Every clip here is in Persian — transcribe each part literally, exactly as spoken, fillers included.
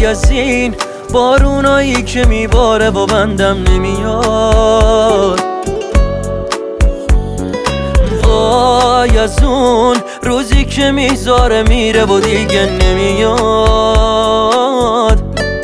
وای از این بارونایی که میباره و بندم نمیاد، وای از اون روزی که میذاره میره و دیگه نمیاد.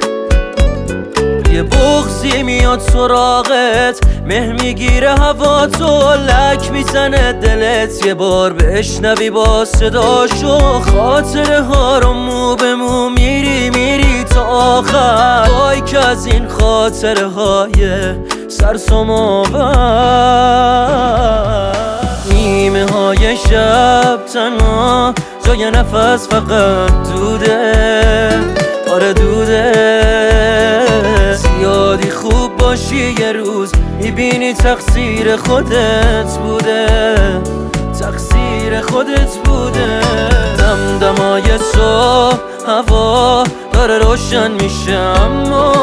یه بغضی میاد سراغت، مه میگیره هوا تو، لک میزنه دلت، یه بار بشنوی با صداشو، خاطره ها رو مو به مو میری میری تا آخر. وای که از این خاطره های سرسام آور، نیمه های شب تنها جای نفس فقط دوده، آره دوده. زیادی خوب باشی یه روز میبینی تقصیر خودت بوده، تقصیر خودت بوده. دمدمای صبح هوا داره روشن میشه، اما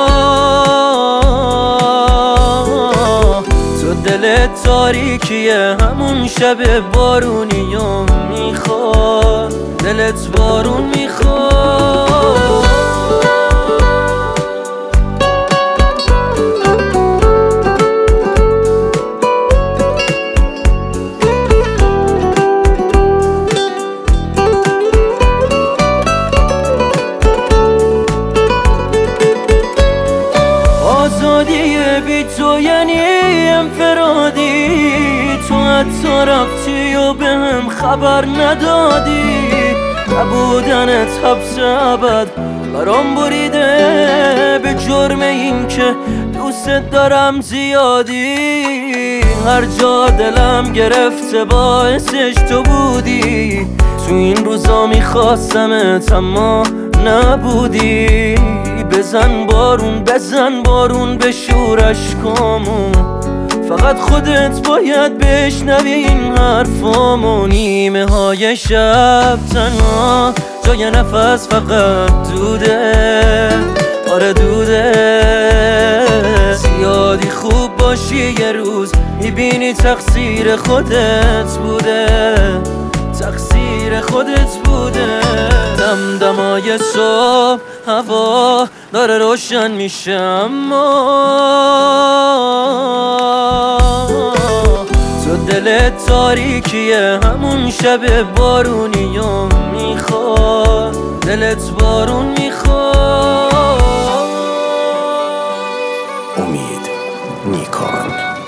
تو دلت تاریکیه، همون شب بارونی و میخواد، دلت بارون میخواد. آزادی بی تو یعنی انفرادی، تو حتی رفتی و به هم خبر ندادی، نبودنت حبس ابد برام بریده، به جرم این که دوست دارم زیادی. هر جا دلم گرفته باعثش تو بودی، تو این روزا میخواستمت اما نبودی. بزن بارون بزن بارون به شورش کامون، فقط خودت باید بشنوی این حرفامو. نیمه های شب تنها جای نفس فقط دوده، آره دوده. زیادی خوب باشی یه روز میبینی تقصیر خودت بوده، تقصیر خودت بوده. دمدمای صبح هوا داره روشن میشه، اما تو دلت تاریکیه، همون شب بارونی و میخواد، دلت بارون میخواد. امید نیکان.